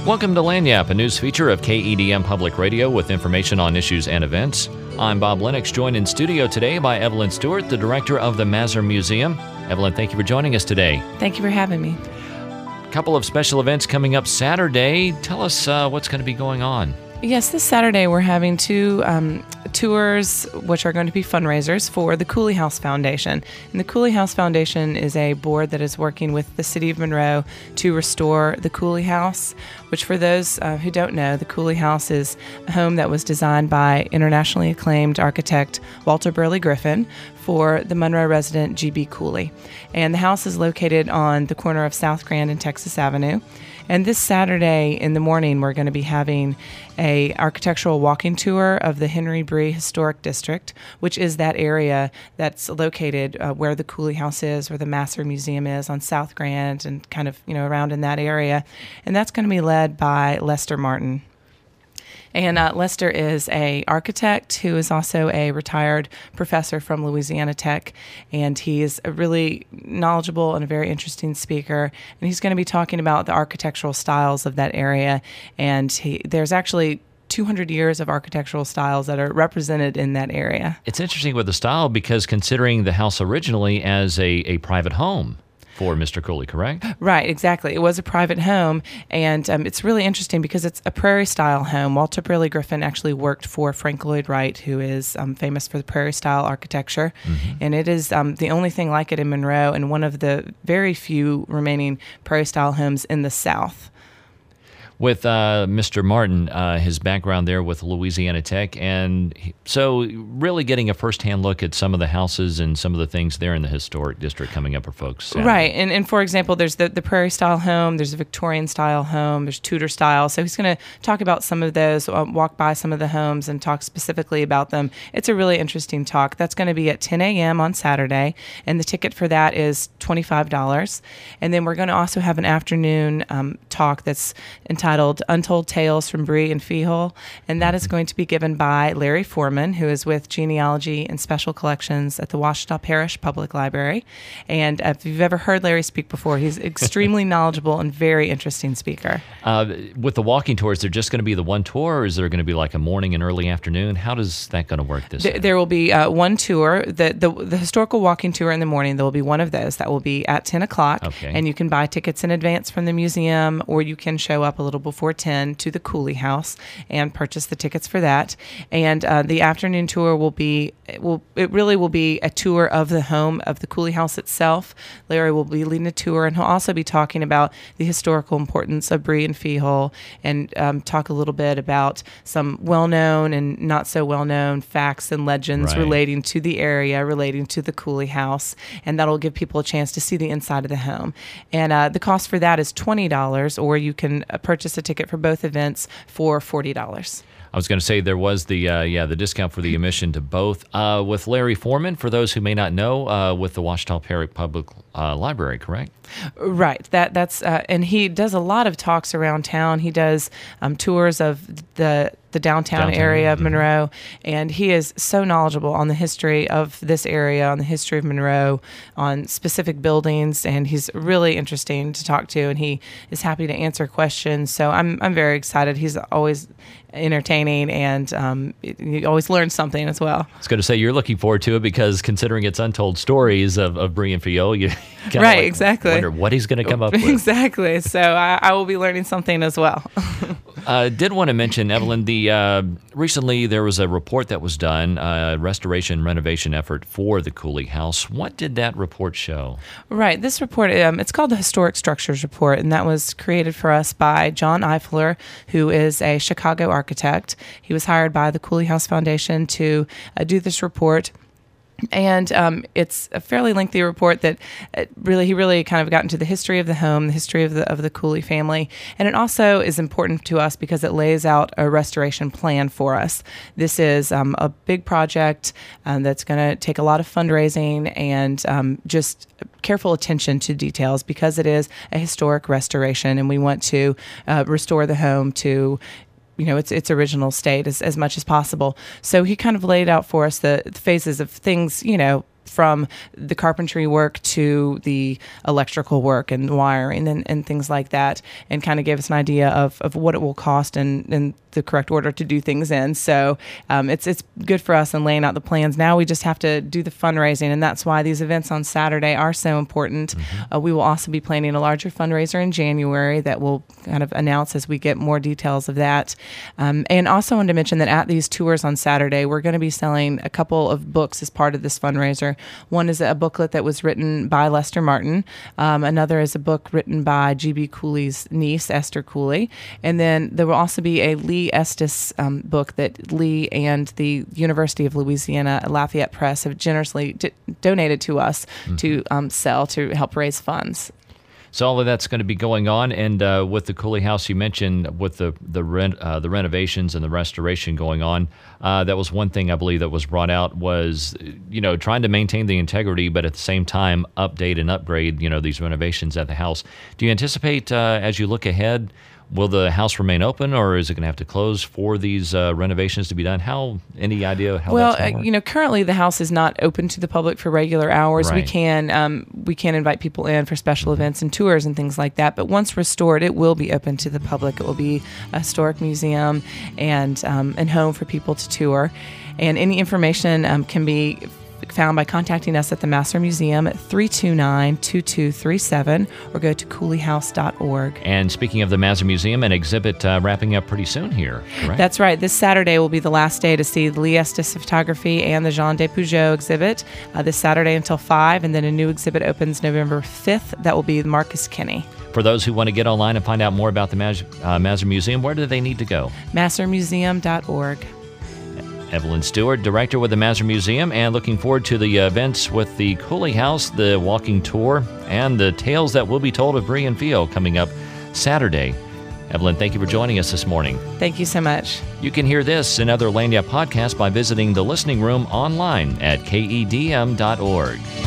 Welcome to Lagniappe, a news feature of KEDM Public Radio with information on issues and events. I'm Bob Lennox, joined in studio today by Evelyn Stewart, the director of the Mazur Museum. Evelyn, thank you for joining us today. Thank you for having me. A couple of special events coming up Saturday. Tell us what's going to be going on. Yes, this Saturday we're having two tours, which are going to be fundraisers for the Cooley House Foundation. And the Cooley House Foundation is a board that is working with the City of Monroe to restore the Cooley House, which for those who don't know, the Cooley House is a home that was designed by internationally acclaimed architect Walter Burley Griffin for the Monroe resident G.B. Cooley. And the house is located on the corner of South Grand and Texas Avenue. And this Saturday in the morning, we're going to be having a architectural walking tour of the Henry Bree Historic District, which is that area that's located where the Cooley House is, where the Mazur Museum is on South Grand and kind of, around in that area. And that's going to be led by Lester Martin. And Lester is an architect who is also a retired professor from Louisiana Tech, and he is a really knowledgeable and a very interesting speaker. And he's going to be talking about the architectural styles of that area. And there's actually 200 years of architectural styles that are represented in that area. It's interesting with the style because considering the house originally as a private home for Mr. Cooley, correct? Right, exactly. It was a private home, and it's really interesting because it's a prairie-style home. Walter Burley Griffin actually worked for Frank Lloyd Wright, who is famous for the prairie-style architecture, and it is the only thing like it in Monroe and one of the very few remaining prairie-style homes in the South. With Mr. Martin, his background there with Louisiana Tech, and so really getting a first-hand look at some of the houses and some of the things there in the historic district coming up for folks. Saturday. Right, and for example, there's the Prairie-style home, there's a Victorian-style home, there's Tudor-style, so he's going to talk about some of those, walk by some of the homes and talk specifically about them. It's a really interesting talk. That's going to be at 10 a.m. on Saturday, and the ticket for that is $25. And then we're going to also have an afternoon talk that's entitled Untold Tales from Bree and Feehole, and that is going to be given by Larry Foreman, who is with Genealogy and Special Collections at the Ouachita Parish Public Library. And if you've ever heard Larry speak before, he's extremely knowledgeable and very interesting speaker. With the walking tours, there just going to be the one tour, or is there going to be like a morning and early afternoon? How does that going to work this year? There will be one tour, the historical walking tour in the morning. There will be one of those that will be at 10 o'clock, and you can buy tickets in advance from the museum, or you can show up a little before 10 to the Cooley House and purchase the tickets for that. And the afternoon tour will be a tour of the home of the Cooley House itself. Larry will be leading a tour, and he'll also be talking about the historical importance of Bree and Feehole, and talk a little bit about some well-known and not so well-known facts and legends relating to the area, relating to the Cooley House, and that'll give people a chance to see the inside of the home. And the cost for that is $20, or you can purchase a ticket for both events for $40. I was going to say there was the discount for the admission to both. With Larry Foreman, for those who may not know, with the Ouachita Parish Public Library, correct? Right. That's and he does a lot of talks around town. He does tours of the downtown area of Monroe, and he is so knowledgeable on the history of this area, on the history of Monroe, on specific buildings, and he's really interesting to talk to, and he is happy to answer questions. So I'm very excited. He's always entertaining, and you always learn something as well. I was going to say, you're looking forward to it because considering it's untold stories of Bree and Feehole, you right, exactly. wonder what he's going to come up with. Exactly. So I will be learning something as well. Did want to mention, Evelyn, recently there was a report that was done, a restoration renovation effort for the Cooley House. What did that report show? Right. This report, it's called the Historic Structures Report, and that was created for us by John Eifler, who is a Chicago architect. He was hired by the Cooley House Foundation to do this report. And it's a fairly lengthy report that he really kind of got into the history of the home, the history of the Cooley family, and it also is important to us because it lays out a restoration plan for us. This is a big project that's going to take a lot of fundraising and just careful attention to details because it is a historic restoration, and we want to restore the home to its original state as much as possible. So he kind of laid out for us the phases of things, from the carpentry work to the electrical work and wiring and things like that, and kind of give us an idea of what it will cost and the correct order to do things in. So it's good for us in laying out the plans. Now we just have to do the fundraising, and that's why these events on Saturday are so important. We will also be planning a larger fundraiser in January that we'll kind of announce as we get more details of that. And also wanted to mention that at these tours on Saturday, we're going to be selling a couple of books as part of this fundraiser. One is a booklet that was written by Lester Martin. Another is a book written by G.B. Cooley's niece, Esther Cooley. And then there will also be a Lee Estes book that Lee and the University of Louisiana Lafayette Press have generously donated to us to sell to help raise funds. So all of that's going to be going on, and with the Cooley House, you mentioned with the renovations and the restoration going on, that was one thing I believe that was brought out was, trying to maintain the integrity, but at the same time update and upgrade, these renovations at the house. Do you anticipate as you look ahead, will the house remain open, or is it going to have to close for these renovations to be done? Any idea how that's going to work? Currently the house is not open to the public for regular hours. Right. We can invite people in for special events and tours and things like that. But once restored, it will be open to the public. It will be a historic museum and home for people to tour. And any information can be found by contacting us at the Masser Museum at 329-2237 or go to cooleyhouse.org. And speaking of the Masser Museum, an exhibit wrapping up pretty soon here, correct? That's right. This Saturday will be the last day to see the Lee Estes photography and the Jean de Peugeot exhibit this Saturday until 5, and then a new exhibit opens November 5th. That will be Marcus Kinney. For those who want to get online and find out more about the Masser Museum, where do they need to go? MasserMuseum.org. Evelyn Stewart, Director with the Masser Museum, and looking forward to the events with the Cooley House, the walking tour, and the tales that will be told of Brie and Fio coming up Saturday. Evelyn, thank you for joining us this morning. Thank you so much. You can hear this and other Lagniappe podcasts by visiting the Listening Room online at KEDM.org.